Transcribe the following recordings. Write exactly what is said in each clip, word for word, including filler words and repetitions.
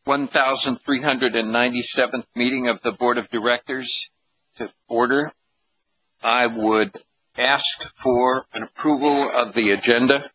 one thousand three hundred ninety-seventh meeting of the Board of Directors to order. I would ask for an approval of the agenda.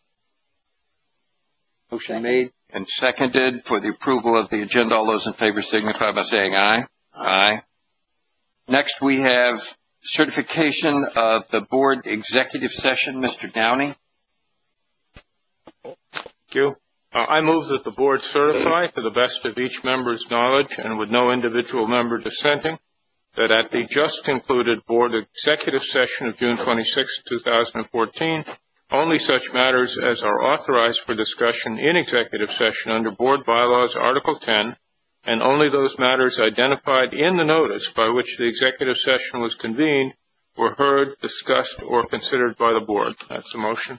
Motion made and seconded for the approval of the agenda. All those in favor signify by saying aye. Aye. Next, we have certification of the board executive session. Mister Downey. Thank you. Uh, I move that the board certify, to the best of each member's knowledge and with no individual member dissenting, that at the just concluded board executive session of June twenty-sixth, two thousand fourteen, only such matters as are authorized for discussion in executive session under Board Bylaws Article ten, and only those matters identified in the notice by which the executive session was convened were heard, discussed, or considered by the board. That's the motion.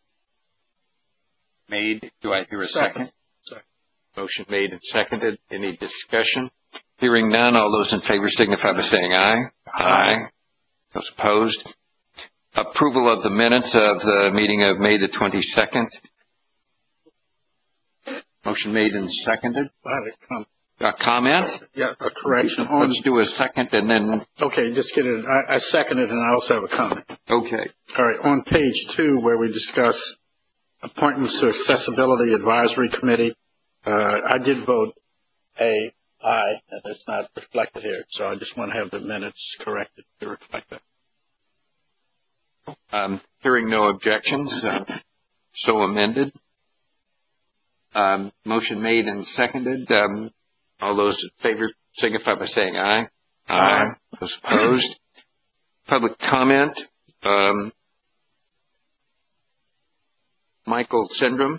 Made. Do I hear a second? Second. Motion made and seconded. Any discussion? Hearing none, all those in favor signify by saying aye. Aye. Aye. Those opposed? Approval of the minutes of the meeting of May the twenty-second. Motion made and seconded. I have a comment. A comment? Yeah, a correction. On, Let's do a second and then. Okay, just get it. I, I second it, and I also have a comment. Okay. All right, on page two, where we discuss appointments to Accessibility Advisory Committee, uh, I did vote A, aye, and it's not reflected here, so I just want to have the minutes corrected to reflect that. Um, hearing no objections, uh, so amended. Um, motion made and seconded. Um, all those in favor signify by saying aye. Aye. Aye. Those opposed? Public comment. Um, Michael Syndrome.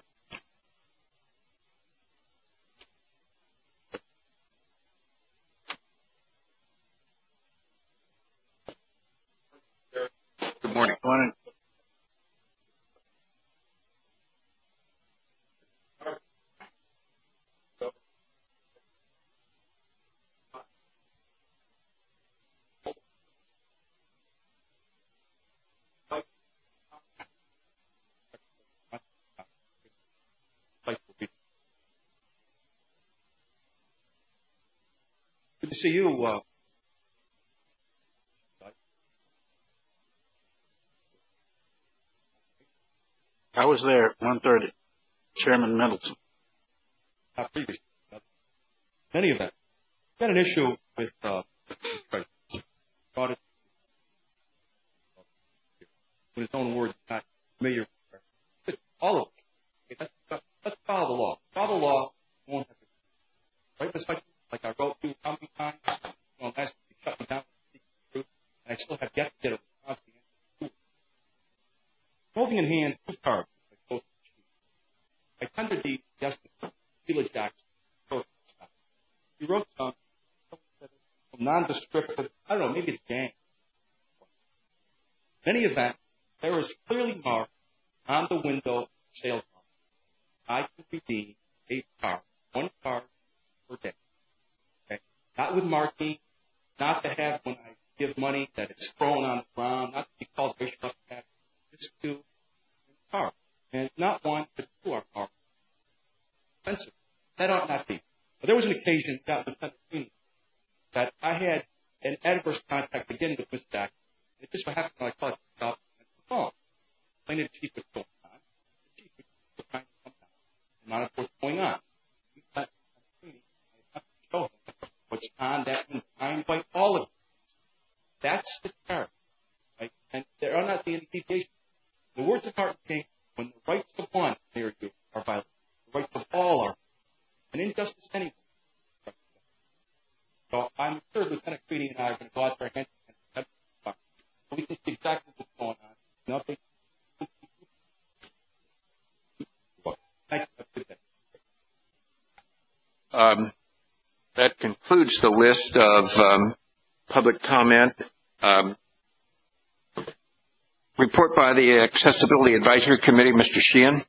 Good morning. Morning. Good to see you. Uh, I was there at one thirty. Chairman Middleton. not previously. In any event, got an issue with uh, brought it with his own words, not familiar with all of it. Okay, let's, let's follow the law. Follow the law. Won't have to, right, Miz Hutchins? Like I wrote you how many times? You know, last week you shut me down with the truth, and I still have yet to get a response to the answer. Holding in hand two cards. I tendered the justice Sheila Jackson. He wrote some nondescript, I don't know, maybe it's gang. In any event, there is clearly marked on the window of the sales bar. I can redeem a card, one card per day. Okay? Not with marking, not to have when I give money that it's thrown on the ground, not to be called racial epithet, just two cards. And it's not one, but two are cards. Expensive. That ought not be. But there was an occasion down in Pennsylvania that I had an adverse contact again with Miz Jackson. It just so happened when I called the shop and the phone. Explained to the chief what's going on. The chief was trying to come down and monitor what's going on. We got I have to show him what's on that window. I invite all of you. That's the character. Right? And there are not the any deviations. The worst part came when the rights of one near you are violated. The rights of all are. An injustice anyway. So I'm sure Lieutenant Creedy and I are going to go out there and so we can see exactly what's going on. Nothing. Thank you. Um, that concludes the list of um, public comment. Um, report by the Accessibility Advisory Committee, Mister Sheehan.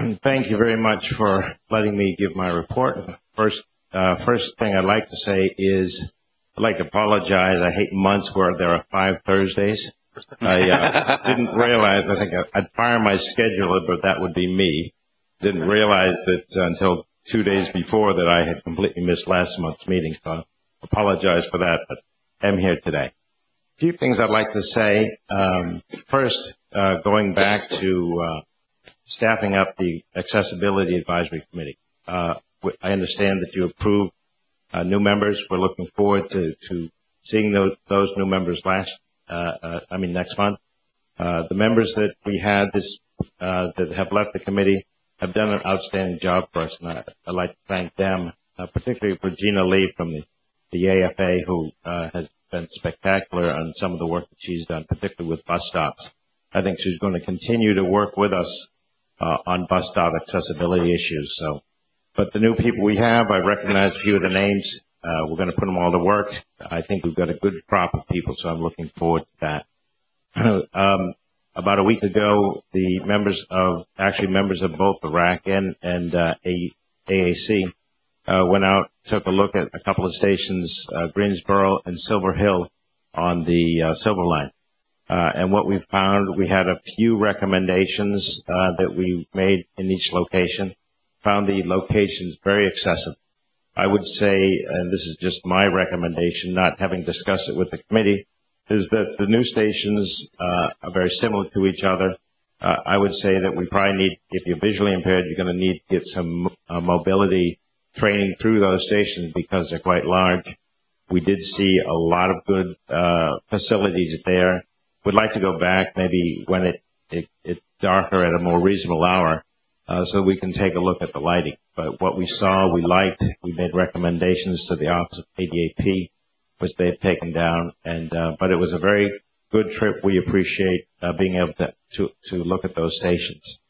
Thank you very much for letting me give my report. First, uh, first thing I'd like to say is I'd like to apologize. I hate months where there are five Thursdays. I uh, didn't realize, I think I'd fire my scheduler, but that would be me. Didn't realize that uh, until two days before that I had completely missed last month's meeting. So I apologize for that, but I'm here today. A few things I'd like to say. Um, first, uh, going back to uh, staffing up the Accessibility Advisory Committee. Uh, I understand that you approved uh, new members. We're looking forward to, to seeing those, those new members last, uh, uh, I mean, next month. Uh, the members that we had this, uh, that have left the committee have done an outstanding job for us, and I, I'd like to thank them, uh, particularly Regina Lee from the, the A F A, who uh, has been spectacular on some of the work that she's done, particularly with bus stops. I think she's going to continue to work with us uh, on bus stop accessibility issues. So, but the new people we have, I recognize a few of the names. Uh, we're going to put them all to work. I think we've got a good crop of people, so I'm looking forward to that. um, about a week ago, the members of, actually members of both the R A C and, and uh, A A C uh, went out, took a look at a couple of stations, uh, Greensboro and Silver Hill on the uh, Silver Line. Uh, and what we found, we had a few recommendations uh, that we made in each location. Found the locations very accessible. I would say, and this is just my recommendation, not having discussed it with the committee, is that the new stations uh, are very similar to each other. Uh, I would say that we probably need, if you're visually impaired, you're going to need to get some uh, mobility training through those stations because they're quite large. We did see a lot of good uh, facilities there. Would like to go back maybe when it, it, it's darker at a more reasonable hour uh, so we can take a look at the lighting. But what we saw, we liked. We made recommendations to the Office of A D A P, which they've taken down. And uh, but it was a very good trip. We appreciate uh, being able to, to, to look at those stations.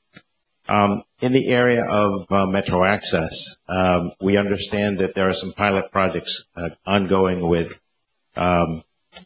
Um, in the area of uh, Metro Access, um, we understand that there are some pilot projects uh, ongoing with um,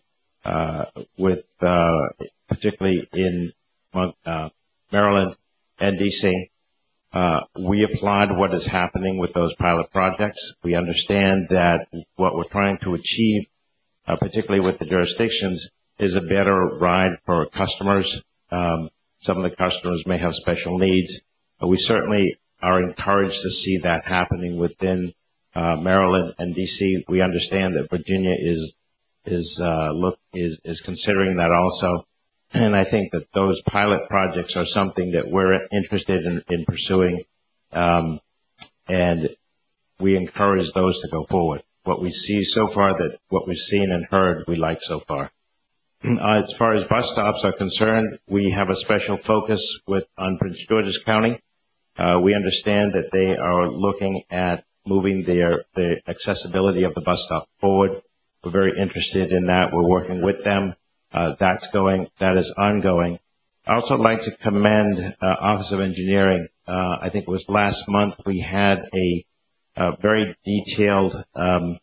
Uh, with uh, particularly in uh, Maryland and D C. Uh, we applaud what is happening with those pilot projects. We understand that what we're trying to achieve, uh, particularly with the jurisdictions, is a better ride for customers. Um, some of the customers may have special needs. But we certainly are encouraged to see that happening within uh, Maryland and D C. We understand that Virginia is is uh, look is is considering that also, and I think that those pilot projects are something that we're interested in, in pursuing, um, and we encourage those to go forward. What we see so far, that what we've seen and heard, we like so far. Uh, as far as bus stops are concerned, we have a special focus with on Prince George's County. Uh, we understand that they are looking at moving their the accessibility of the bus stop forward. We're very interested in that. We're working with them. Uh, that's going, that is ongoing. I also like to commend uh, Office of Engineering. Uh, I think it was last month we had a, a very detailed um,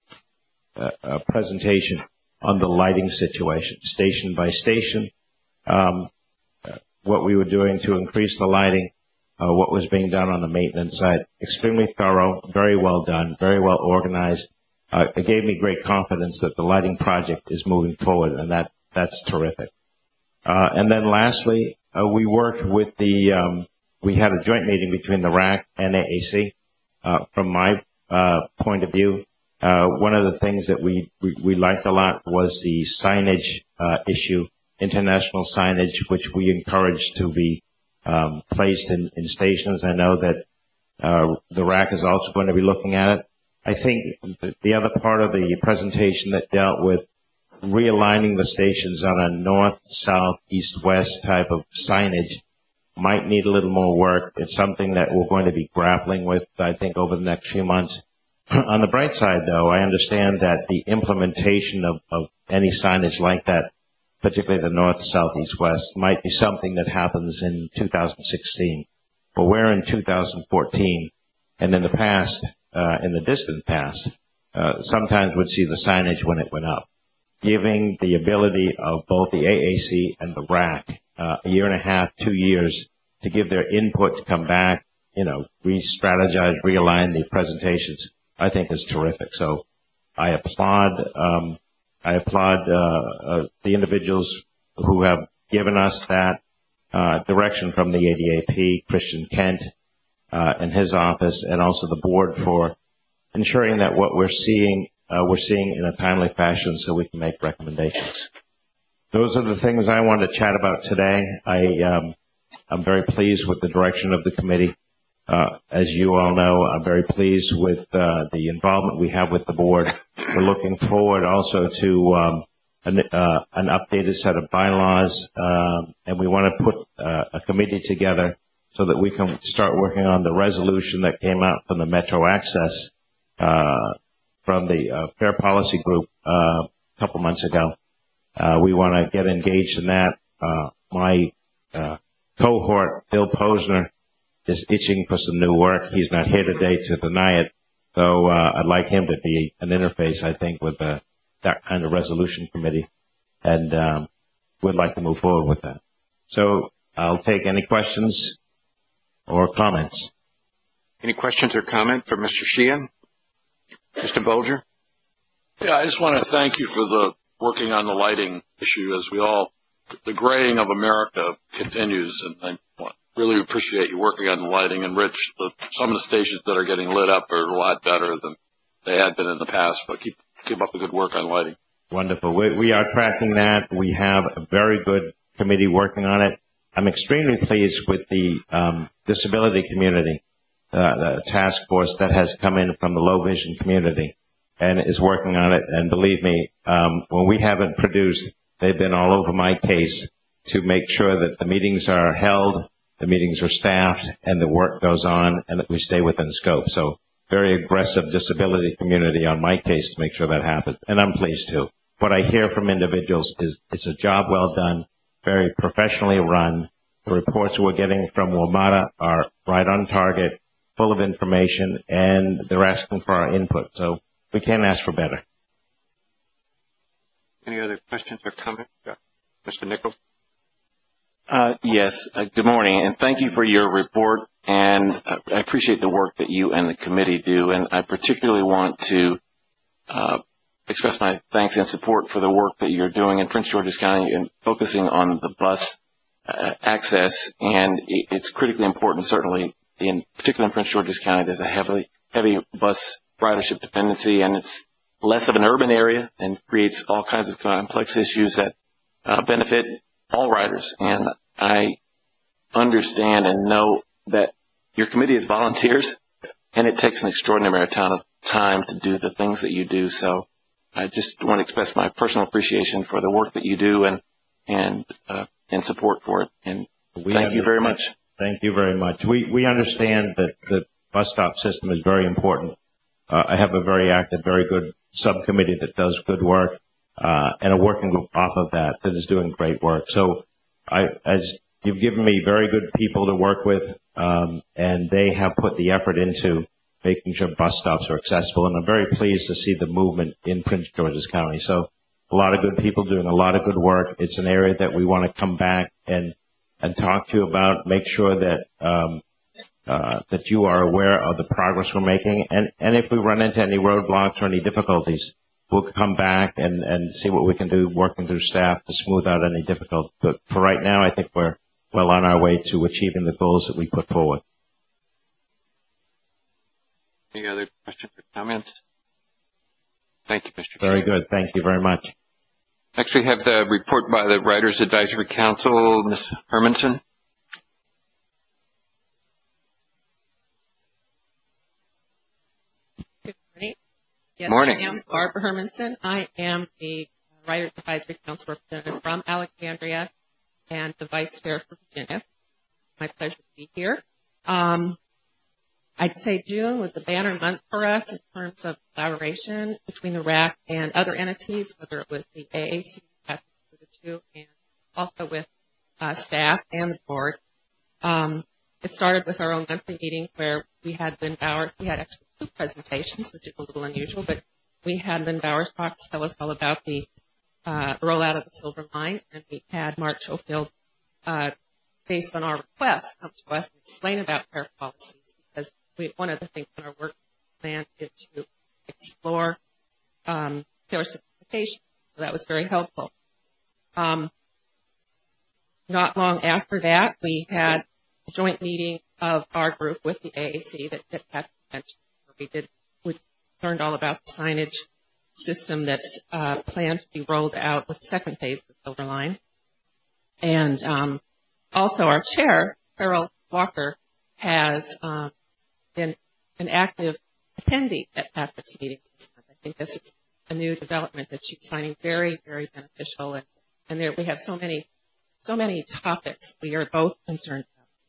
uh, uh, presentation on the lighting situation, station by station, um, uh, what we were doing to increase the lighting, uh, what was being done on the maintenance side. Extremely thorough, very well done, very well organized. Uh, it gave me great confidence that the lighting project is moving forward, and that, that's terrific. Uh, and then lastly, uh, we worked with the, um, we had a joint meeting between the R A C and A A C. Uh, from my uh, point of view, uh, one of the things that we, we, we liked a lot was the signage uh, issue, international signage, which we encouraged to be um, placed in, in stations. I know that uh, the R A C is also going to be looking at it. I think the other part of the presentation that dealt with realigning the stations on a north, south, east, west type of signage might need a little more work. It's something that we're going to be grappling with, I think, over the next few months. On the bright side, though, I understand that the implementation of, of any signage like that, particularly the north, south, east, west, might be something that happens in two thousand sixteen. But we're in two thousand fourteen, and in the past, Uh, in the distant past, uh, sometimes would see the signage when it went up, giving the ability of both the A A C and the R A C uh, a year and a half, two years to give their input, to come back, you know, re-strategize, realign the presentations, I think is terrific. So I applaud, um, I applaud uh, uh, the individuals who have given us that uh, direction from the A D A P, Christian Kent uh, and his office, and also the board for ensuring that what we're seeing, uh, we're seeing in a timely fashion so we can make recommendations. Those are the things I wanted to chat about today. I, um, I'm very pleased with the direction of the committee. Uh, as you all know, I'm very pleased with uh, the involvement we have with the board. We're looking forward also to um, an, uh, an updated set of bylaws, um, and we want to put uh, a committee together so that we can start working on the resolution that came out from the Metro Access uh, from the uh, Fair Policy Group uh, a couple months ago. Uh, we want to get engaged in that. Uh, my uh, cohort, Bill Posner, is itching for some new work. He's not here today to deny it. So uh, I'd like him to be an interface, I think, with uh, that kind of resolution committee. And um, we'd like to move forward with that. So I'll take any questions or comments. Any questions or comment for Mister Sheehan? Mister Bolger? Yeah, I just want to thank you for the working on the lighting issue. As we all, the graying of America continues, and I want really appreciate you working on the lighting. And Rich, the, some of the stations that are getting lit up are a lot better than they had been in the past, but keep keep up the good work on lighting. Wonderful. We, we are tracking that. We have a very good committee working on it. I'm extremely pleased with the um, disability community, uh, the task force that has come in from the low vision community and is working on it. And believe me, um, when we haven't produced, they've been all over my case to make sure that the meetings are held, the meetings are staffed, and the work goes on, and that we stay within scope. So very aggressive disability community on my case to make sure that happens, and I'm pleased too. What I hear from individuals is it's a job well done, very professionally run. The reports we're getting from WMATA are right on target, full of information, and they're asking for our input. So we can't ask for better. Any other questions or comments? Yeah. Mister Nichols? Uh, yes, uh, good morning, and thank you for your report, and uh, I appreciate the work that you and the committee do, and I particularly want to uh, express my thanks and support for the work that you're doing in Prince George's County and focusing on the bus uh, access, and it, it's critically important, certainly, in particular in Prince George's County, there's a heavily, heavy bus ridership dependency, and it's less of an urban area and creates all kinds of complex issues that uh, benefit all riders. And I understand and know that your committee is volunteers, and it takes an extraordinary amount of time to do the things that you do. So I just want to express my personal appreciation for the work that you do and and uh, and support for it. And we thank you very much. Thank you very much. We we understand that the bus stop system is very important. Uh, I have a very active, very good subcommittee that does good work, uh, and a working group off of that that is doing great work. So I, as you've given me very good people to work with, um, and they have put the effort into making sure bus stops are accessible, and I'm very pleased to see the movement in Prince George's County. So a lot of good people doing a lot of good work. It's an area that we want to come back and and talk to you about, make sure that um, uh, that you are aware of the progress we're making, and, and if we run into any roadblocks or any difficulties, we'll come back and, and see what we can do working through staff to smooth out any difficulties. But for right now, I think we're well on our way to achieving the goals that we put forward. Any other questions or comments? Thank you, Mister Very Chairman. good. Thank you very much. Next, we have the report by the Writers Advisory Council, Miz Hermanson. Good morning. Yes, Morning. I am Barbara Hermanson. I am the Writers Advisory Council representative from Alexandria and the Vice Chair for Virginia. My pleasure to be here. Um, I'd say June was a banner month for us in terms of collaboration between the R A C and other entities, whether it was the A A C, the two, and also with uh, staff and the board. Um, it started with our own monthly meeting where we had Lynn Bowers. We had actually two presentations, which is a little unusual, but we had Lynn Bowers talk to tell us all about the uh, rollout of the Silver Line, and we had Mark Schofield uh, based on our request, come to us and explain about care policies, because we, one of the things in our work plan is to explore um, care simplification. So that was very helpful. Um, not long after that, we had a joint meeting of our group with the A A C that, that Kathy mentioned, where we did, we learned all about the signage system that's uh, planned to be rolled out with the second phase of the Silver Line. And um, also our chair, Carol Walker, has um, been an active attendee at Patrick's meetings this month. I think this is a new development that she's finding very, very beneficial. And, and there we have so many, so many topics we are both concerned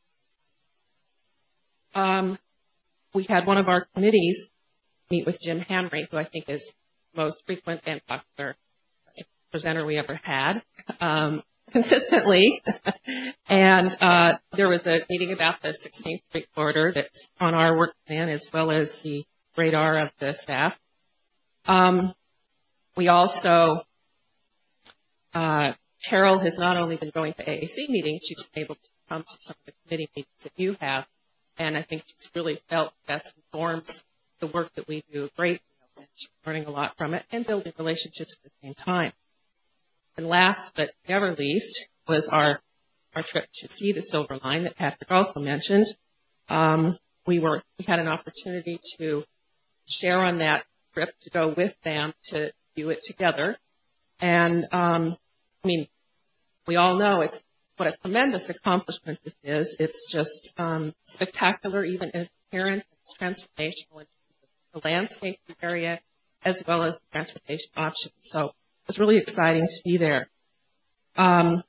about. Um, we had one of our committees meet with Jim Hamry, who I think is the most frequent and popular presenter we ever had, um, consistently. And uh, there was a meeting about the sixteenth Street corridor that's on our work plan, as well as the radar of the staff. Um, we also, uh, Carol has not only been going to A A C meetings, she's been able to come to some of the committee meetings that you have. And I think she's really felt that informs the work that we do a great deal, and she's learning a lot from it and building relationships at the same time. And last but never least was our, our trip to see the Silver Line that Patrick also mentioned. Um, we were, we had an opportunity to share on that trip, to go with them to view it together. And, um, I mean, we all know it's what a tremendous accomplishment this is. It's just um, spectacular, even in appearance. It's transformational in the landscape of the area, as well as the transportation options. So it's really exciting to be there. Um,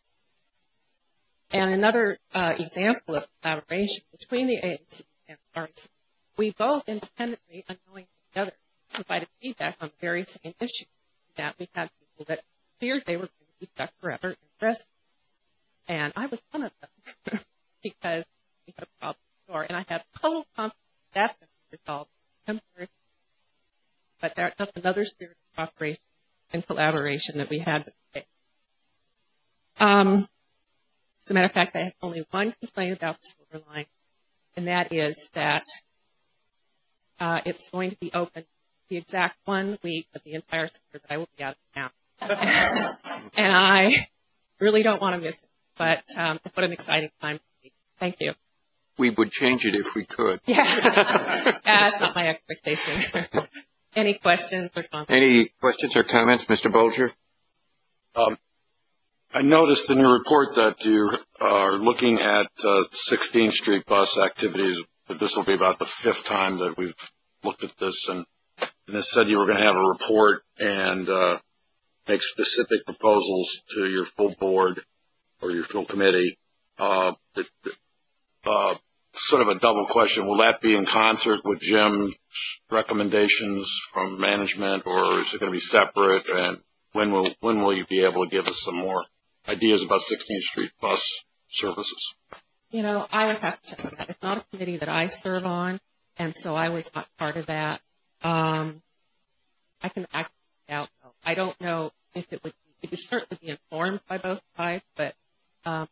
and another uh, example of collaboration between the A A C and R A C, we both independently, unknowing together, provided feedback on the very same issue, that we had people that feared they were going to be stuck forever in rest. And I was one of them because we had a problem before, and I have total confidence that's going to be resolved temporarily. But there, that's another spirit of cooperation and collaboration that we had today. Um, as a matter of fact, I have only one complaint about the Silver Line, and that is that uh, it's going to be open the exact one week of the entire summer that I will be out of town. And I really don't want to miss it. But um, what an exciting time to be. Thank you. We would change it if we could. Yeah, that's not my expectation. Any questions or comments? Any questions or comments, Mister Bolger? Um, I noticed in your report that you are looking at uh, sixteenth Street bus activities. That this will be about the fifth time that we've looked at this, and, and it said you were going to have a report and uh, make specific proposals to your full board or your full committee. Uh, it, uh, sort of a double question. Will that be in concert with Jim's recommendations from management, or is it going to be separate? And when will, when will you be able to give us some more ideas about sixteenth Street bus services? You know, I would have to check that. It's not a committee that I serve on, and so I was not part of that. Um, I can act out, though. I don't know if it would be, it would certainly be informed by both sides, but um,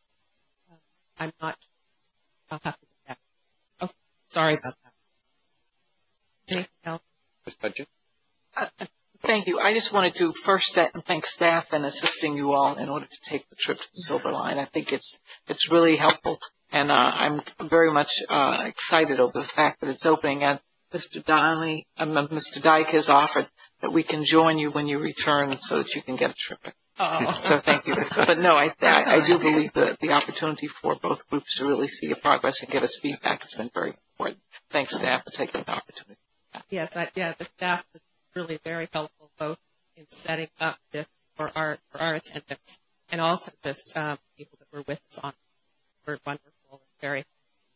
I'm not sure. I'll have to do that. Oh, sorry about that. Anything else? Miz Budget? Uh, thank you. I just wanted to first thank staff in assisting you all in order to take the trip to the Silver Line. I think it's it's really helpful, and uh, I'm very much uh, excited over the fact that it's opening. And Mister Donnelly, uh, Mister Dyke has offered that we can join you when you return so that you can get a trip. Oh. So thank you. But no, I, I, I do believe that the opportunity for both groups to really see your progress and give us feedback has been very important. Thanks, staff, for taking the opportunity. Yes, I, yeah, the staff was really very helpful, both in setting up this for our for our attendance, and also just um, people that were with us on were wonderful and very.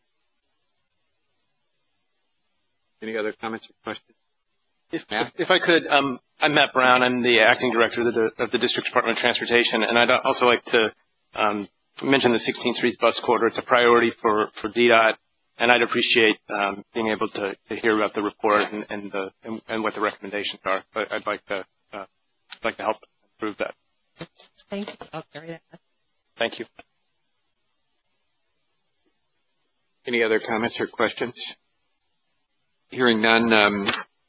Any other comments or questions? If, if, if I could, um, I'm Matt Brown. I'm the acting director of the, of the District Department of Transportation, and I'd also like to um, mention the sixteenth Street bus corridor. It's a priority for, for D DOT, and I'd appreciate um, being able to, to hear about the report and, and, the, and, and what the recommendations are. But I'd like to uh, like to help improve that. Thank you. I'll carry that. Thank you. Any other comments or questions? Hearing none, um,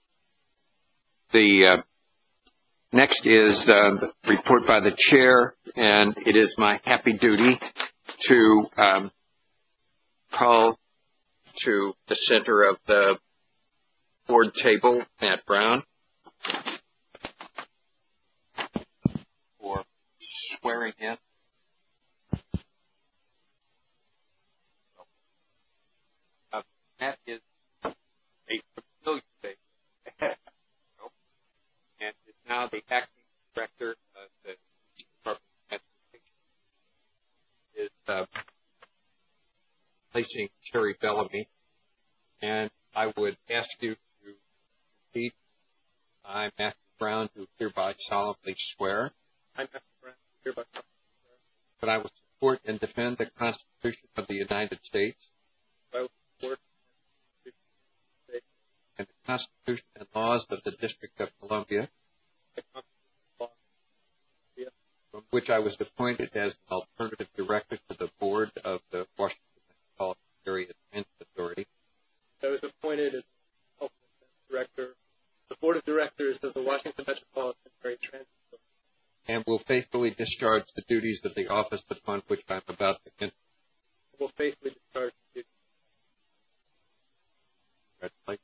the uh, next is uh, the report by the chair, and it is my happy duty to um, call to the center of the board table Matt Brown for swearing in. Uh, Matt is a familiar face and is now the acting director of the Department of Transportation. Is uh, replacing Terry Bellamy, and I would ask you to repeat. I, Matthew Brown, do hereby solemnly swear. I, Matthew Brown, do hereby solemnly swear that I will support and defend the Constitution of the United States. that I will support the Constitution of the United States And the Constitution and laws of the District of Columbia, the Constitution and laws of Columbia, from which I was appointed as an alternative director to the board of the Washington Metropolitan Area Transit Authority. I was appointed as director, the board of directors of the Washington Metropolitan Area Transit Authority, And will faithfully discharge the duties of the office upon which I am about to enter. and will faithfully discharge the duties. Congratulations.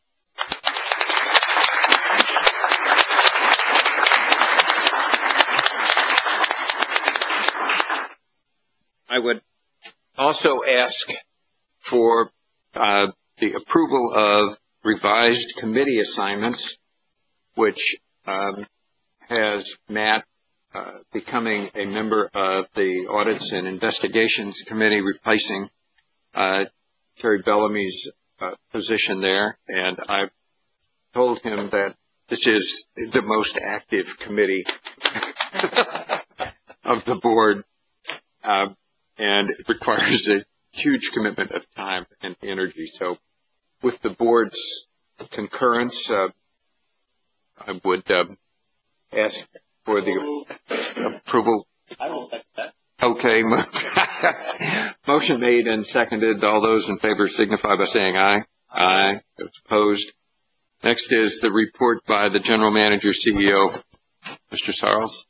I would also ask for uh, the approval of revised committee assignments, which um, has Matt uh, becoming a member of the Audits and Investigations Committee, replacing uh, Terry Bellamy's uh, position there. And I've told him that this is the most active committee of the board, uh, and it requires a huge commitment of time and energy. So with the board's concurrence, uh, I would uh, ask for the approval. I will second that. Okay. Motion made and seconded. All those in favor signify by saying aye. Aye. Those opposed. Next is the report by the General Manager, C E O, Mister Sarles.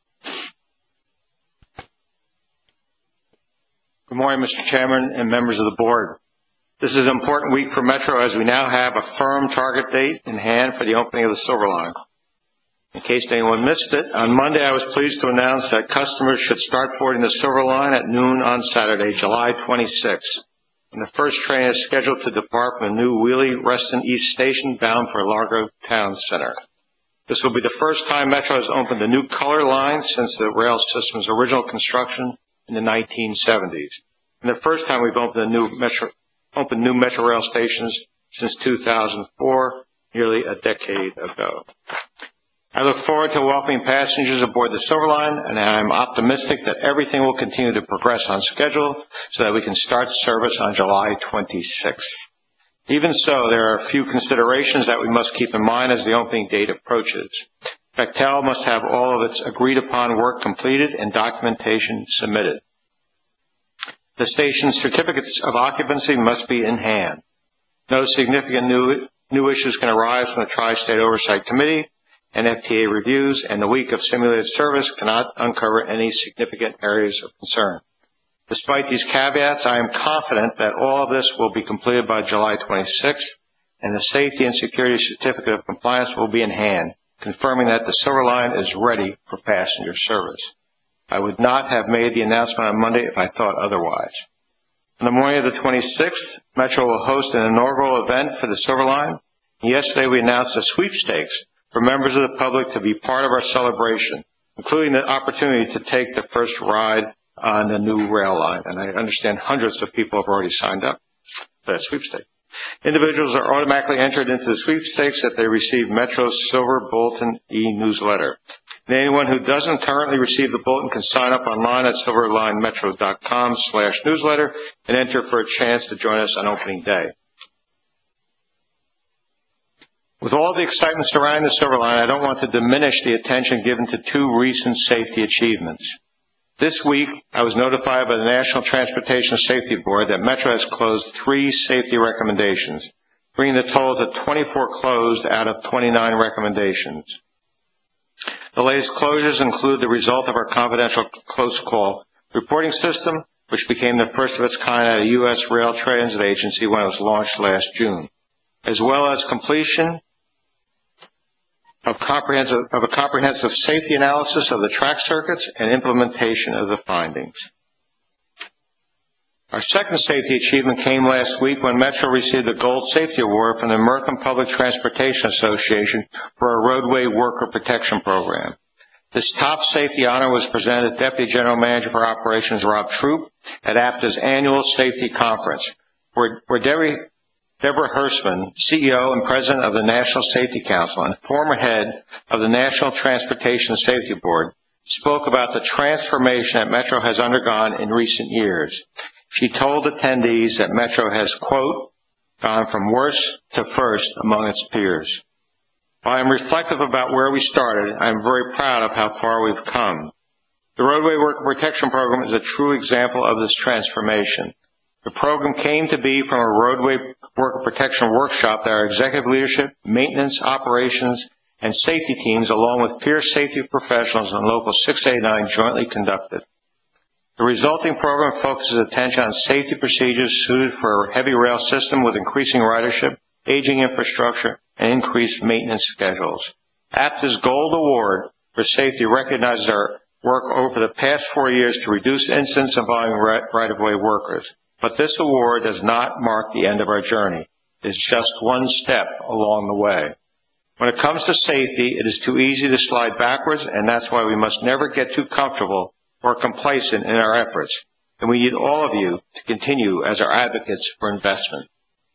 Good morning, Mister Chairman and members of the board. This is an important week for Metro as we now have a firm target date in hand for the opening of the Silver Line. In case anyone missed it, on Monday I was pleased to announce that customers should start boarding the Silver Line at noon on Saturday, July twenty-sixth. And the first train is scheduled to depart from the new Wheelie Reston East Station bound for Largo Town Center. This will be the first time Metro has opened a new color line since the rail system's original construction in the nineteen seventies. And the first time we've opened a new Metro, opened new Metro rail stations since two thousand four, nearly a decade ago. I look forward to welcoming passengers aboard the Silver Line, and I am optimistic that everything will continue to progress on schedule so that we can start service on July twenty-sixth. Even so, there are a few considerations that we must keep in mind as the opening date approaches. Bechtel must have all of its agreed-upon work completed and documentation submitted. The station's certificates of occupancy must be in hand. No significant new, new issues can arise from the Tri-State Oversight Committee and F T A reviews, and the week of simulated service cannot uncover any significant areas of concern. Despite these caveats, I am confident that all of this will be completed by July twenty-sixth, and the safety and security certificate of compliance will be in hand, confirming that the Silver Line is ready for passenger service. I would not have made the announcement on Monday if I thought otherwise. On the morning of the twenty-sixth, Metro will host an inaugural event for the Silver Line. Yesterday, we announced a sweepstakes for members of the public to be part of our celebration, including the opportunity to take the first ride on the new rail line. And I understand hundreds of people have already signed up for that sweepstakes. Individuals are automatically entered into the sweepstakes if they receive Metro's Silver Bulletin e-newsletter. And anyone who doesn't currently receive the bulletin can sign up online at silverlinemetro.com slash newsletter and enter for a chance to join us on opening day. With all the excitement surrounding the Silver Line, I don't want to diminish the attention given to two recent safety achievements. This week, I was notified by the National Transportation Safety Board that Metro has closed three safety recommendations, bringing the total to twenty-four closed out of twenty-nine recommendations. The latest closures include the result of our confidential close call reporting system, which became the first of its kind at a U S Rail Transit Agency when it was launched last June, as well as completion of, comprehensive, of a comprehensive safety analysis of the track circuits and implementation of the findings. Our second safety achievement came last week when Metro received the Gold Safety Award from the American Public Transportation Association for our roadway worker protection program. This top safety honor was presented to Deputy General Manager for Operations Rob Troop at A P T A's annual safety conference, where, where Deborah, Deborah Hersman, C E O and President of the National Safety Council and former head of the National Transportation Safety Board, spoke about the transformation that Metro has undergone in recent years. She told attendees that Metro has, quote, gone from worst to first among its peers. While I'm reflective about where we started, I'm very proud of how far we've come. The Roadway Worker Protection Program is a true example of this transformation. The program came to be from a roadway worker protection workshop that our executive leadership, maintenance, operations, and safety teams, along with peer safety professionals and Local six eighty-nine, jointly conducted. The resulting program focuses attention on safety procedures suited for a heavy rail system with increasing ridership, aging infrastructure, and increased maintenance schedules. A P T A's Gold Award for Safety recognizes our work over the past four years to reduce incidents involving right-of-way workers. But this award does not mark the end of our journey. It is just one step along the way. When it comes to safety, it is too easy to slide backwards, and that's why we must never get too comfortable or complacent in our efforts. And we need all of you to continue as our advocates for investment.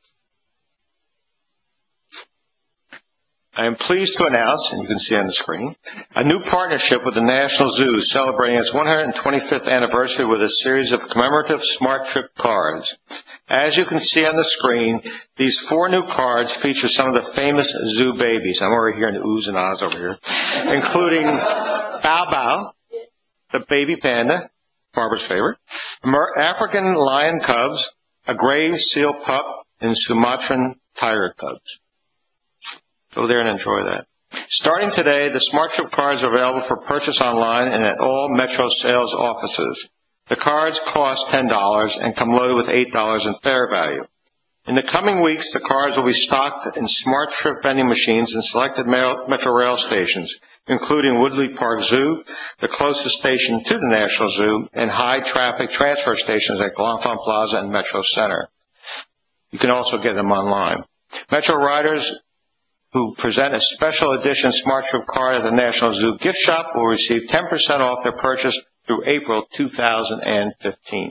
I am pleased to announce, and you can see on the screen, a new partnership with the National Zoo celebrating its one hundred twenty-fifth anniversary with a series of commemorative Smart Trip cards. As you can see on the screen, these four new cards feature some of the famous zoo babies. I'm already hearing the oohs and ahs over here, including Bao Bao, the baby panda, Barbara's favorite, African lion cubs, a gray seal pup, and Sumatran tiger cubs. Go there and enjoy that. Starting today, the Smart Trip cards are available for purchase online and at all Metro sales offices. The cards cost ten dollars and come loaded with eight dollars in fare value. In the coming weeks, the cards will be stocked in Smart Trip vending machines in selected Metro Rail stations, including Woodley Park Zoo, the closest station to the National Zoo, and high-traffic transfer stations at L'Enfant Plaza and Metro Center. You can also get them online. Metro riders who present a special edition Smart Trip card at the National Zoo gift shop will receive ten percent off their purchase through April two thousand fifteen.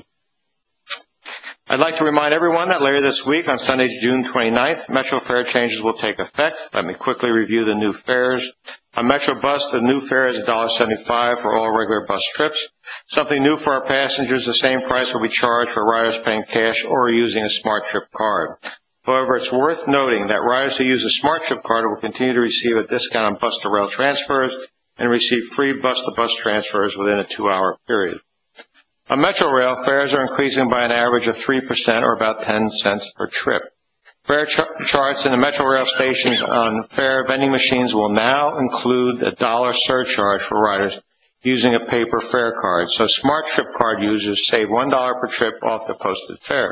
I'd like to remind everyone that later this week, on Sunday, June twenty-ninth, Metro fare changes will take effect. Let me quickly review the new fares. On Metro Bus, the new fare is one dollar seventy-five for all regular bus trips. Something new for our passengers, the same price will be charged for riders paying cash or using a Smart Trip card. However, it's worth noting that riders who use a Smart Trip card will continue to receive a discount on bus-to-rail transfers and receive free bus-to-bus transfers within a two-hour period. On Metro Rail, fares are increasing by an average of three percent or about ten cents per trip. Fare ch- charts in the Metro Rail stations on fare vending machines will now include a dollar surcharge for riders using a paper fare card, so Smart Trip card users save one dollar per trip off the posted fare.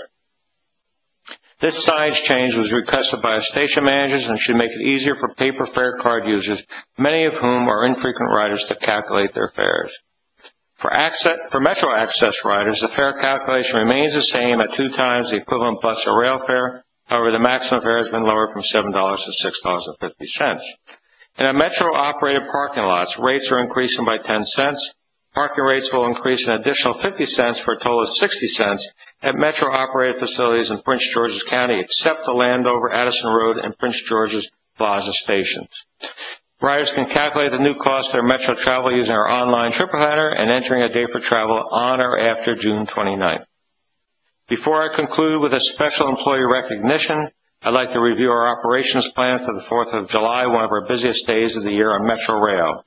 This size change was requested by station managers and should make it easier for paper fare card users, many of whom are infrequent riders, to calculate their fares. For, access, for Metro Access riders, the fare calculation remains the same at two times the equivalent bus or rail fare. However, the maximum fare has been lowered from seven dollars to six dollars and fifty cents. In our Metro-operated parking lots, rates are increasing by ten cents. Parking rates will increase an additional fifty cents for a total of sixty cents at Metro-operated facilities in Prince George's County, except the Landover, Addison Road, and Prince George's Plaza stations. Riders can calculate the new cost of their Metro travel using our online trip planner and entering a day for travel on or after June twenty-ninth. Before I conclude with a special employee recognition, I'd like to review our operations plan for the fourth of July, one of our busiest days of the year on Metro Rail.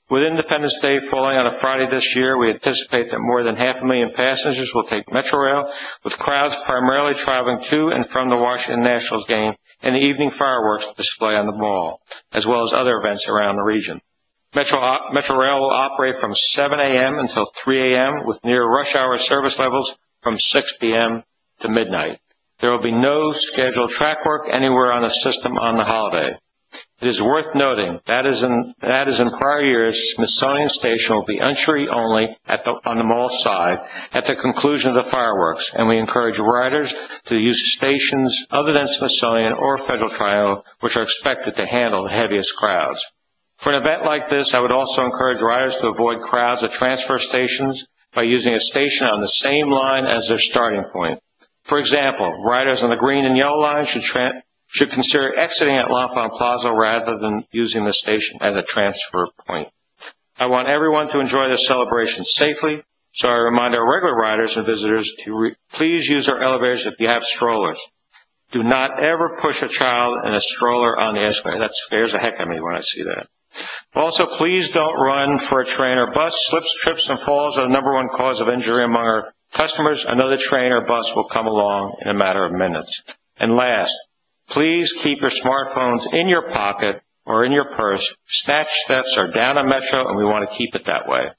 With Independence Day falling on a Friday this year, we anticipate that more than half a million passengers will take Metrorail, with crowds primarily traveling to and from the Washington Nationals game and the evening fireworks display on the mall, as well as other events around the region. Metro, Metrorail will operate from seven a.m. until three a.m. with near rush hour service levels from six p.m. to midnight. There will be no scheduled track work anywhere on the system on the holiday. It is worth noting that is in, that is in prior years, Smithsonian Station will be entry only at the, on the mall side at the conclusion of the fireworks, and we encourage riders to use stations other than Smithsonian or Federal Triangle, which are expected to handle the heaviest crowds. For an event like this, I would also encourage riders to avoid crowds at transfer stations by using a station on the same line as their starting point. For example, riders on the green and yellow line should tra- should consider exiting at L'Enfant Plaza rather than using the station as a transfer point. I want everyone to enjoy this celebration safely, so I remind our regular riders and visitors to re- please use our elevators if you have strollers. Do not ever push a child in a stroller on the escalator. That scares the heck out of me when I see that. Also, please don't run for a train or bus. Slips, trips, and falls are the number one cause of injury among our customers. Another train or bus will come along in a matter of minutes. And last, please keep your smartphones in your pocket or in your purse. Snatch thefts are down on Metro, and we want to keep it that way.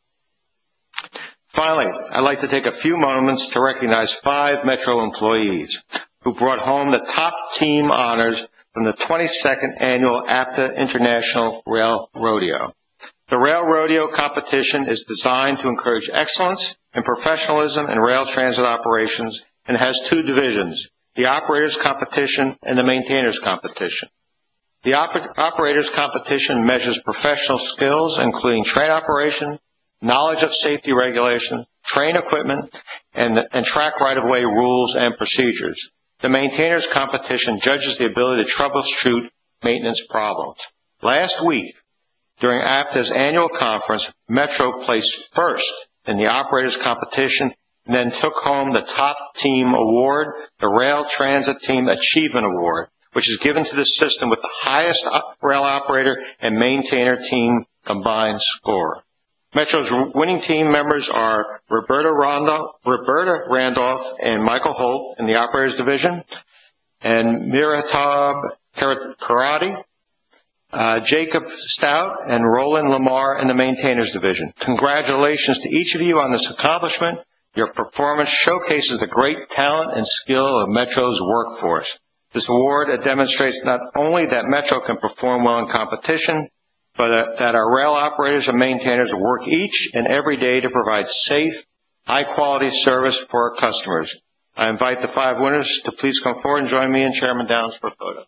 Finally, I'd like to take a few moments to recognize five Metro employees who brought home the top team honors from the twenty-second Annual APTA International Rail Rodeo. The Rail Rodeo competition is designed to encourage excellence and professionalism in rail transit operations and has two divisions, the Operators Competition and the Maintainers Competition. The oper- Operators Competition measures professional skills, including train operation, knowledge of safety regulations, train equipment, and, and track right-of-way rules and procedures. The Maintainers Competition judges the ability to troubleshoot maintenance problems. Last week, during APTA's annual conference, Metro placed first in the Operators Competition and then took home the top team award, the Rail Transit Team Achievement Award, which is given to the system with the highest rail operator and maintainer team combined score. Metro's winning team members are Roberta Randolph, Roberta Randolph and Michael Holt in the Operators Division, and Miratab Karate, uh, Jacob Stout, and Roland Lamar in the Maintainers Division. Congratulations to each of you on this accomplishment. Your performance showcases the great talent and skill of Metro's workforce. This award demonstrates not only that Metro can perform well in competition, but uh, that our rail operators and maintainers work each and every day to provide safe, high-quality service for our customers. I invite the five winners to please come forward and join me and Chairman Downs for a photo.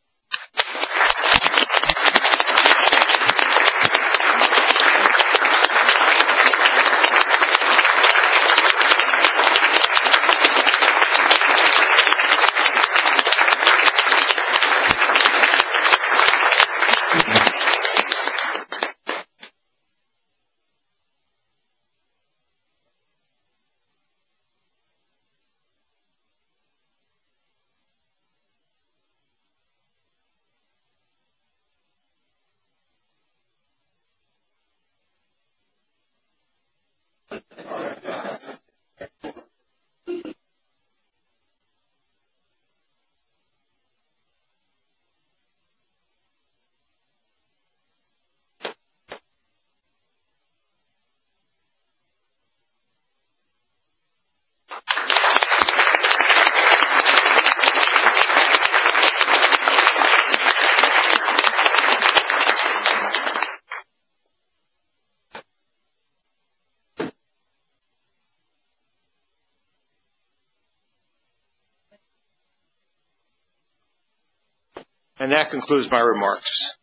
And that concludes my remarks.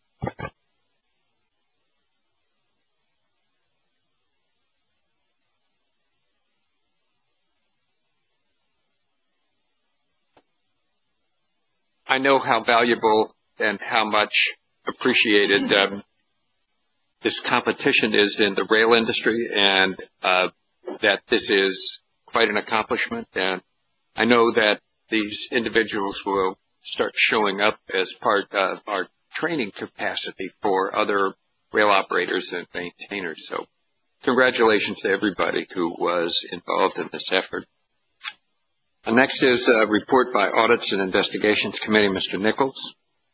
I know how valuable and how much appreciated um, this competition is in the rail industry, and uh, that this is quite an accomplishment. And I know that these individuals will start showing up as part of our training capacity for other rail operators and maintainers. So congratulations to everybody who was involved in this effort. Uh, next is a report by Audits and Investigations Committee, Mister Nichols.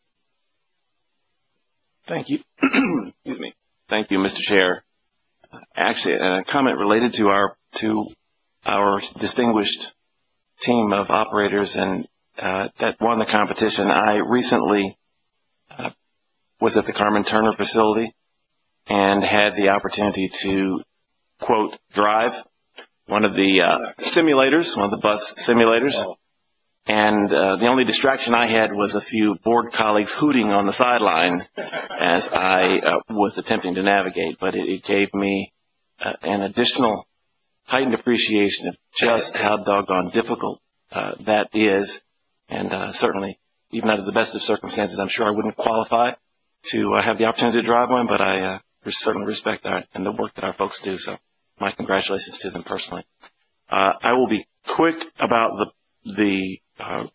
Thank you. Excuse me. Thank you, Mister Chair. Uh, actually, a comment related to our to our distinguished team of operators and uh, that won the competition. I recently uh, was at the Carmen Turner facility and had the opportunity to, quote, drive one of the uh, simulators, one of the bus simulators. And uh, the only distraction I had was a few board colleagues hooting on the sideline as I uh, was attempting to navigate. But it, it gave me uh, an additional heightened appreciation of just how doggone difficult uh, that is. And uh, certainly, even under the best of circumstances, I'm sure I wouldn't qualify to uh, have the opportunity to drive one, but I uh, certainly respect that and the work that our folks do. So my congratulations to them personally. Uh, I will be quick about the the uh,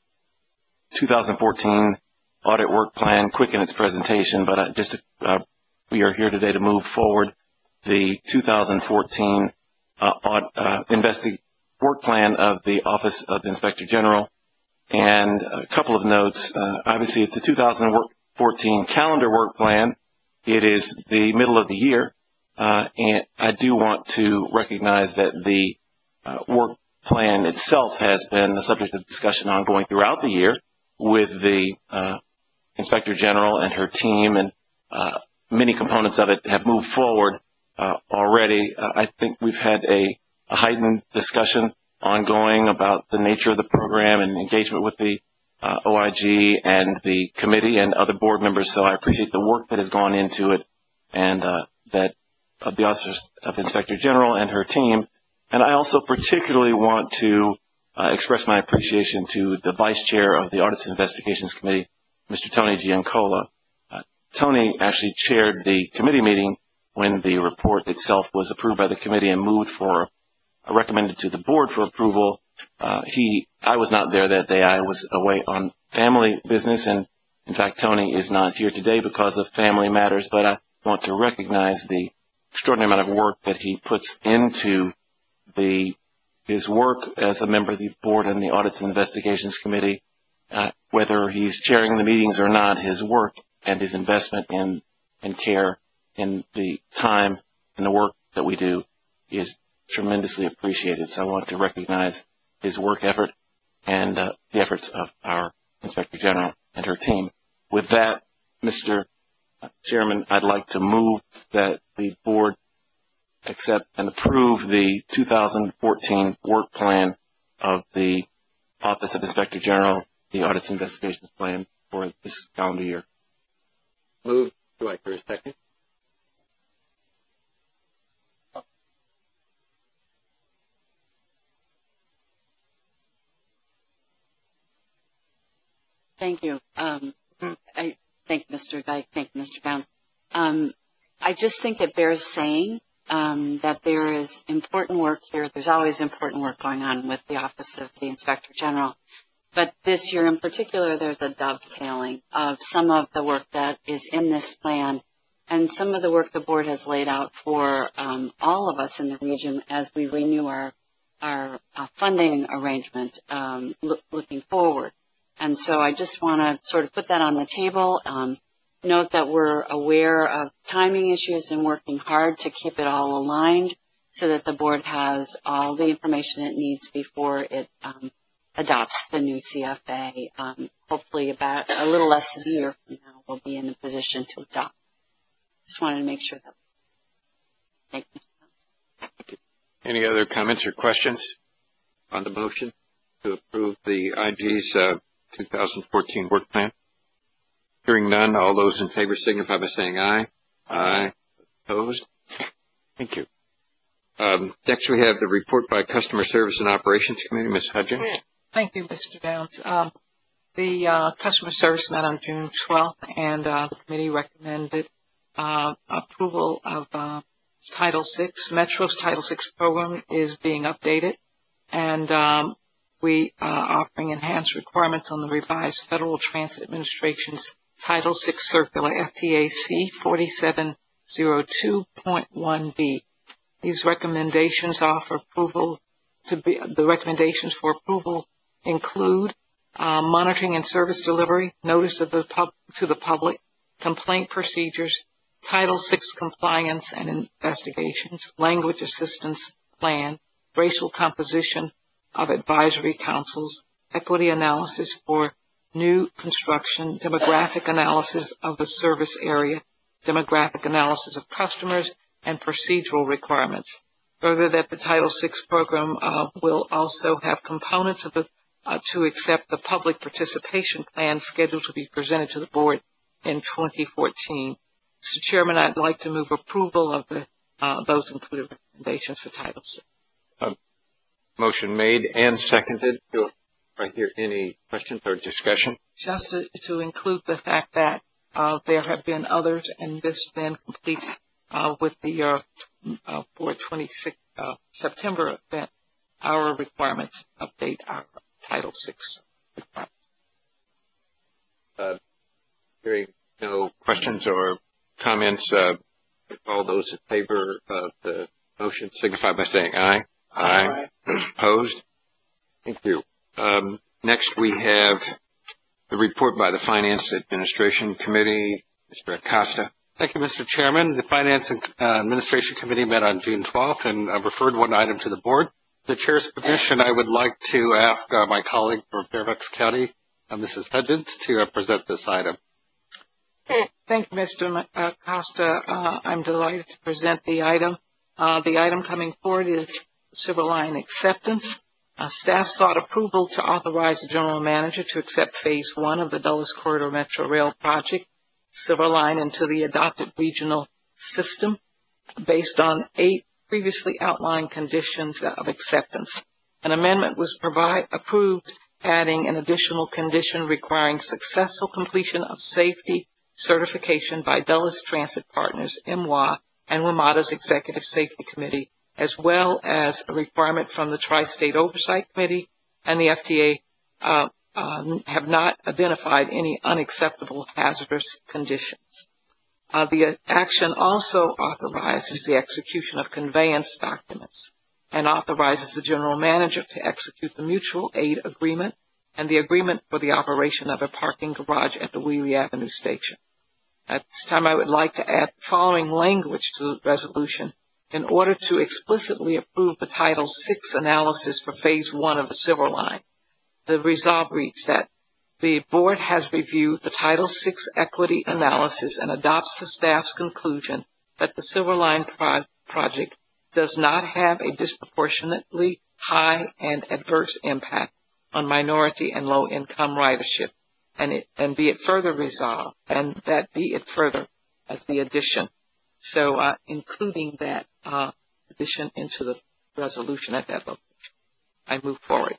two thousand fourteen audit work plan, quick in its presentation, but uh, just uh, we are here today to move forward the two thousand fourteen uh, audit, uh, investi- work plan of the Office of the Inspector General. And a couple of notes. Uh, obviously, it's a two thousand fourteen calendar work plan. It is the middle of the year, uh, and I do want to recognize that the uh, work plan itself has been the subject of discussion ongoing throughout the year with the uh, Inspector General and her team, and uh, many components of it have moved forward uh, already. Uh, I think we've had a, a heightened discussion ongoing about the nature of the program and engagement with the uh, O I G and the committee and other board members. So I appreciate the work that has gone into it, and uh, that of the Office of Inspector General and her team. And I also particularly want to uh, express my appreciation to the Vice Chair of the Audits and Investigations Committee, Mister Tony Giancola. Uh, Tony actually chaired the committee meeting when the report itself was approved by the committee and moved for, uh, recommended to the board for approval. Uh, he, I was not there that day. I was away on family business, and in fact, Tony is not here today because of family matters, but I want to recognize the extraordinary amount of work that he puts into the his work as a member of the board and the Audits and Investigations Committee. Uh, whether he's chairing the meetings or not, his work and his investment in, in care in the time and the work that we do is tremendously appreciated. So I want to recognize his work effort and uh, the efforts of our Inspector General and her team. With that, Mister Chairman, I'd like to move that the board accept and approve the two thousand fourteen work plan of the Office of Inspector General, the Audits and Investigations Plan for this calendar year. Move. Do I hear a second? Thank you. Um, I thank Mister Dyke. Thank Mister Downs. Um, I just think it bears saying um, that there is important work here. There's always important work going on with the Office of the Inspector General. But this year in particular, there's a dovetailing of some of the work that is in this plan and some of the work the board has laid out for um, all of us in the region as we renew our, our uh, funding arrangement um, look, looking forward. And so I just want to sort of put that on the table. Um, note that we're aware of timing issues and working hard to keep it all aligned so that the board has all the information it needs before it um, adopts the new C F A. Um, hopefully about a little less than a year from now, we'll be in a position to adopt. Just wanted to make sure that. Thank you. Any other comments or questions on the motion to approve the I G's uh, two thousand fourteen work plan? Hearing none, all those in favor signify by saying aye. Aye. Opposed? Thank you. Um, next, we have the report by Customer Service and Operations Committee. Miz Hudgens. Thank you, Mister Downs. Um, the uh, customer service met on June twelfth, and uh, the committee recommended uh, approval of uh, Title six. Metro's Title six program is being updated, and um, we are offering enhanced requirements on the revised Federal Transit Administration's Title six Circular F T A C forty-seven zero two point one B. These recommendations are for approval to be, the recommendations for approval include uh, monitoring and service delivery, notice of the pub, to the public, complaint procedures, Title six compliance and investigations, language assistance plan, racial composition of advisory councils, equity analysis for new construction, demographic analysis of the service area, demographic analysis of customers, and procedural requirements. Further, that the Title six program uh, will also have components of the, uh, to accept the public participation plan scheduled to be presented to the board in twenty fourteen. Mister Chairman, I'd like to move approval of the, uh, those included recommendations for Title six. Uh, motion made and seconded. Do I hear any questions or discussion? Just to, to include the fact that uh, there have been others, and this then completes uh, with the uh, uh, for twenty-six uh, September event our requirements update our Title six requirements. Uh, hearing no questions or comments, uh, all those in favor of the motion signify by saying aye. Aye. Aye. Those opposed? Thank you. Um, next we have the report by the Finance Administration Committee. Mister Acosta. Thank you, Mister Chairman. The Finance and uh, Administration Committee met on June twelfth and uh, referred one item to the board. The Chair's permission, I would like to ask uh, my colleague from Fairfax County, uh, Missus Hedges, to uh, present this item. Thank you, Mister Acosta. Uh, I'm delighted to present the item. Uh, the item coming forward is Silver Line acceptance. Uh, staff sought approval to authorize the General Manager to accept Phase one of the Dulles Corridor Metro Rail Project, Silver Line, into the adopted regional system based on eight previously outlined conditions of acceptance. An amendment was provide, approved, adding an additional condition requiring successful completion of safety certification by Dulles Transit Partners, M W A, and WMATA's Executive Safety Committee, as well as a requirement from the Tri-State Oversight Committee and the F T A uh, um, have not identified any unacceptable hazardous conditions. Uh, the action also authorizes the execution of conveyance documents and authorizes the General Manager to execute the mutual aid agreement and the agreement for the operation of a parking garage at the Wheelie Avenue station. At this time, I would like to add the following language to the resolution in order to explicitly approve the Title six analysis for Phase one of the Silver Line. The resolve reads that the board has reviewed the Title six equity analysis and adopts the staff's conclusion that the Silver Line pro project does not have a disproportionately high and adverse impact on minority and low-income ridership, and, it, and be it further resolved, and that be it further as the addition. So uh, including that uh, addition into the resolution at that location. I move forward.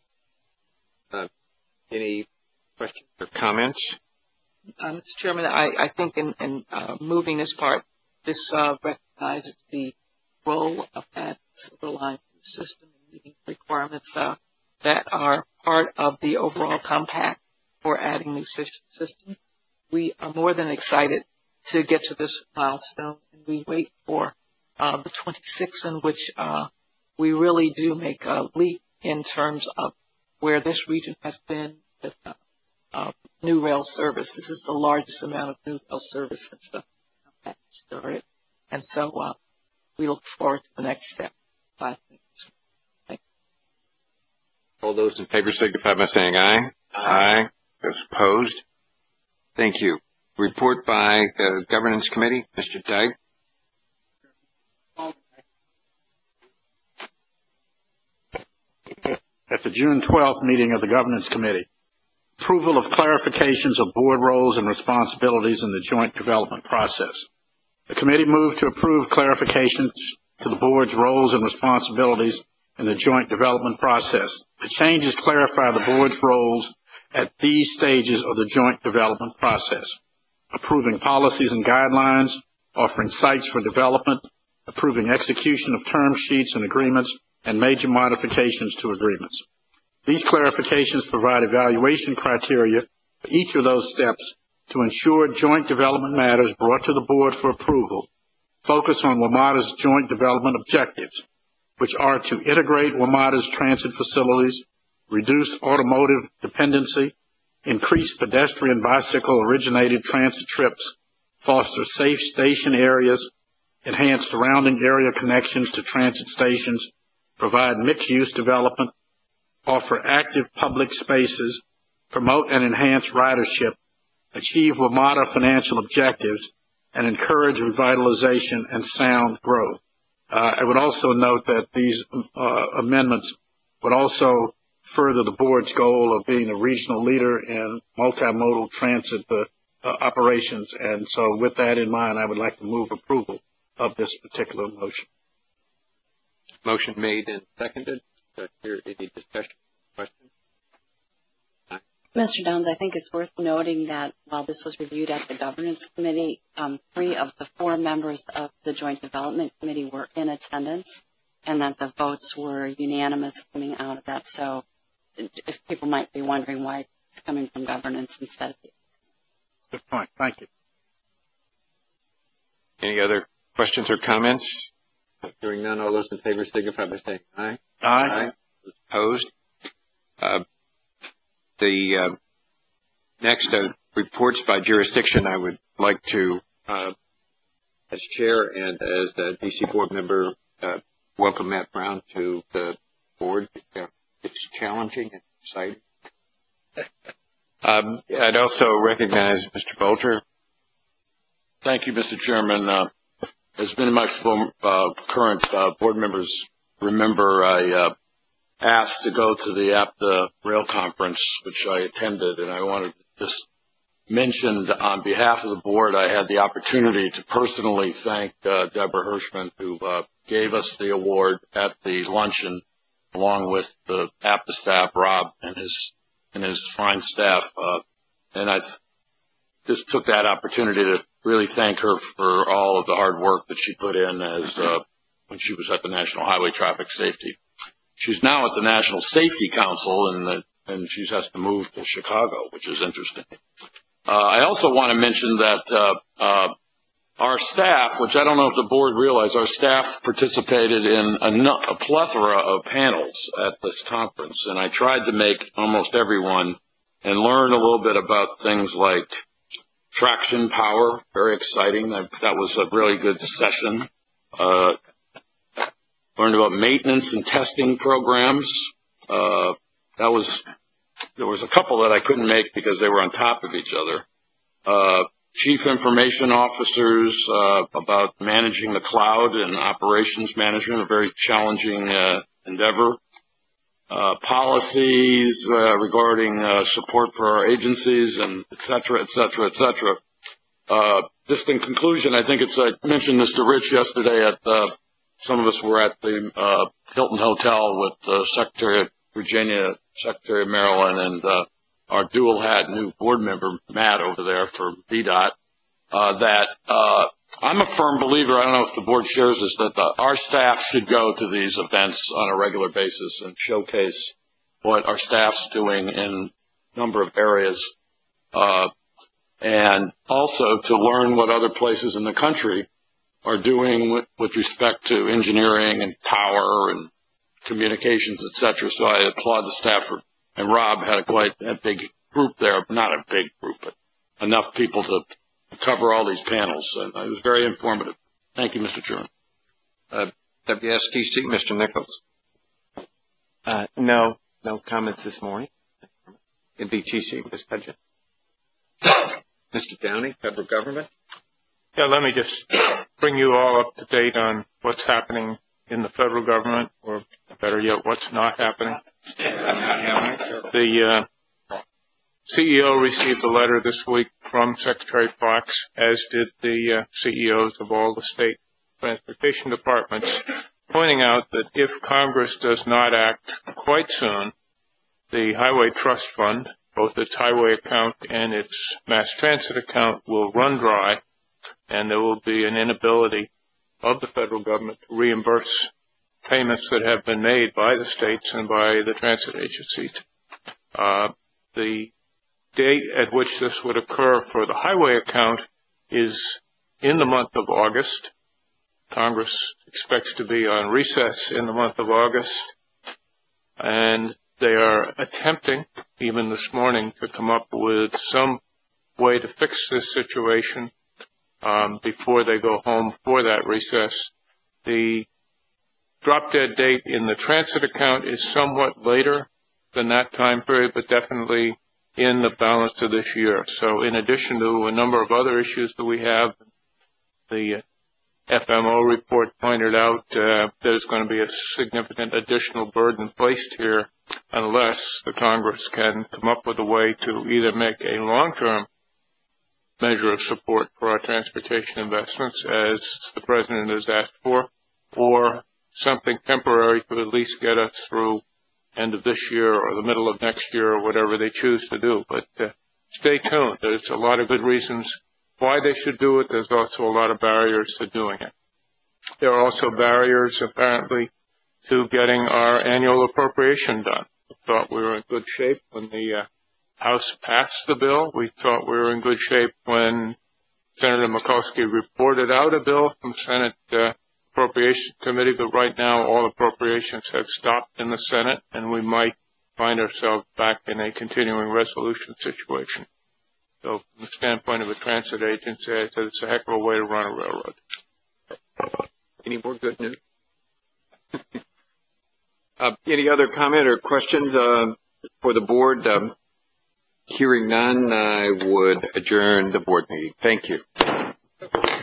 Uh, any questions or comments? Uh, Mister Chairman, I, I think in, in uh, moving this part, this uh, recognizes the role of that Silver Line system in meeting requirements uh, that are part of the overall compact for adding new systems. We are more than excited to get to this milestone, and we wait for uh, the twenty-sixth, in which uh, we really do make a leap in terms of where this region has been with uh, uh, new rail service. This is the largest amount of new rail service since the compact started, and so uh, we look forward to the next step. Five minutes. Thank you. All those in favor signify by saying aye. Aye. Aye. Those opposed? Thank you. Report by the Governance Committee, Mister Doug. At the June twelfth meeting of the Governance Committee, approval of clarifications of board roles and responsibilities in the joint development process. The committee moved to approve clarifications to the board's roles and responsibilities in the joint development process. The changes clarify the board's roles at these stages of the joint development process: approving policies and guidelines, offering sites for development, approving execution of term sheets and agreements, and major modifications to agreements. These clarifications provide evaluation criteria for each of those steps to ensure joint development matters brought to the board for approval focus on WMATA's joint development objectives, which are to integrate WMATA's transit facilities, reduce automotive dependency, increase pedestrian bicycle-originated transit trips, foster safe station areas, enhance surrounding area connections to transit stations, provide mixed-use development, offer active public spaces, promote and enhance ridership, achieve WMATA financial objectives, and encourage revitalization and sound growth. Uh, I would also note that these uh, amendments would also further the board's goal of being a regional leader in multimodal transit uh, uh, operations. And so with that in mind, I would like to move approval of this particular motion. Motion made and seconded. Do I hear any discussion? Question? Mister Downs, I think it's worth noting that while this was reviewed at the Governance Committee, um, three of the four members of the Joint Development Committee were in attendance, and that the votes were unanimous coming out of that. So if people might be wondering why it's coming from Governance instead of the... Good point. Thank you. Any other questions or comments? Hearing none, all those in favor signify by saying aye. Aye. Aye. Opposed? Uh, the uh, next uh, reports by jurisdiction, I would like to, uh, as chair and as the D C board member, uh, welcome Matt Brown to the board. Uh, it's challenging and exciting. Um, I'd also recognize Mister Bolger. Thank you, Mister Chairman. Uh, as many of my form, uh, current uh, board members remember, I uh, asked to go to the APTA Rail Conference, which I attended, and I wanted to just mention on behalf of the board, I had the opportunity to personally thank uh, Deborah Hirschman, who uh, gave us the award at the luncheon, along with the APTA staff, Rob, and his and his fine staff. Uh, and I just took that opportunity to really thank her for all of the hard work that she put in as uh, when she was at the National Highway Traffic Safety. She's now at the National Safety Council, and, uh, and she has to move to Chicago, which is interesting. Uh, I also want to mention that uh, uh, our staff, which I don't know if the board realized, our staff participated in a, a plethora of panels at this conference, and I tried to make almost everyone and learn a little bit about things like traction power, very exciting. I, that was a really good session. Uh, learned about maintenance and testing programs. Uh, that was, there was a couple that I couldn't make because they were on top of each other. Uh, chief information officers, uh, about managing the cloud and operations management, a very challenging, uh, endeavor. Uh, policies, uh, regarding, uh, support for our agencies and et cetera, et cetera, et cetera. Uh, just in conclusion, I think it's, I mentioned this to Rich yesterday at, uh, some of us were at the, uh, Hilton Hotel with, uh, Secretary of Virginia, Secretary of Maryland, and, uh, our dual hat new board member, Matt, over there for V DOT, uh, that, uh, I'm a firm believer, I don't know if the board shares this, that the, our staff should go to these events on a regular basis and showcase what our staff's doing in a number of areas, uh, and also to learn what other places in the country are doing with, with respect to engineering and power and communications, et cetera. So I applaud the staff for, and Rob had a quite a big group there, not a big group, but enough people to cover all these panels, and it was very informative. Thank you, Mister Chairman. Uh, W S T C, Mister Nichols. Uh, no, no comments this morning. M B T C, Miz Pudgeon. Mister Downey, Federal Government. Yeah, let me just bring you all up to date on what's happening in the federal government, or better yet, what's not happening. The uh, C E O received a letter this week from Secretary Fox, as did the uh, C E Os of all the state transportation departments, pointing out that if Congress does not act quite soon, the Highway Trust Fund, both its highway account and its mass transit account, will run dry, and there will be an inability of the federal government to reimburse payments that have been made by the states and by the transit agencies. Uh, the date at which this would occur for the highway account is in the month of August, Congress expects to be on recess in the month of August, and they are attempting, even this morning, to come up with some way to fix this situation um, before they go home for that recess. The drop-dead date in the transit account is somewhat later than that time period, but definitely in the balance of this year. So in addition to a number of other issues that we have, the F M O report pointed out uh, there's going to be a significant additional burden placed here unless the Congress can come up with a way to either make a long-term measure of support for our transportation investments, as the President has asked for, or something temporary to at least get us through end of this year or the middle of next year or whatever they choose to do. But uh, stay tuned. There's a lot of good reasons why they should do it. There's also a lot of barriers to doing it. There are also barriers, apparently, to getting our annual appropriation done. We thought we were in good shape when the uh, House passed the bill. We thought we were in good shape when Senator Mikulski reported out a bill from Senate uh, Appropriation Committee, but right now all appropriations have stopped in the Senate, and we might find ourselves back in a continuing resolution situation. So from the standpoint of a transit agency, I said it's a heck of a way to run a railroad. Any more good news? uh, any other comment or questions uh, for the board? Um, hearing none, I would adjourn the board meeting. Thank you.